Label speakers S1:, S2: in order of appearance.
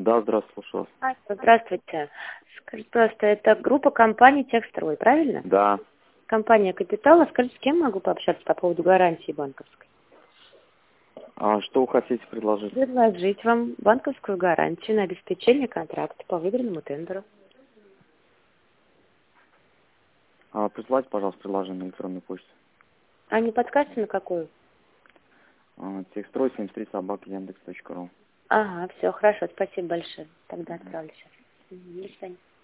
S1: Да, здравствуйте, слушаю вас.
S2: Здравствуйте. Скажите, пожалуйста, это группа компании «Техстрой», правильно?
S1: Да.
S2: Компания «Капитал». Скажите, с кем могу пообщаться по поводу гарантии банковской?
S1: А что вы хотите предложить?
S2: Предложить вам банковскую гарантию на обеспечение контракта по выигранному тендеру.
S1: Присылайте, пожалуйста, предложение на электронную почту.
S2: А не подскажете, на какую?
S1: Техстрой 73 @яндекс.ру.
S2: Ага, все, хорошо, спасибо большое. Тогда отправлю сейчас. До свидания.